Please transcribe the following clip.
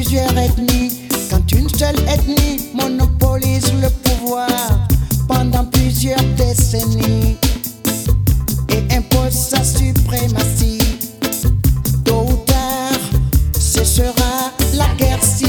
plusieurs ethnies. Quand une seule ethnie monopolise le pouvoir pendant plusieurs décennies et impose sa suprématie, tôt ou tard, ce sera la guerre civile.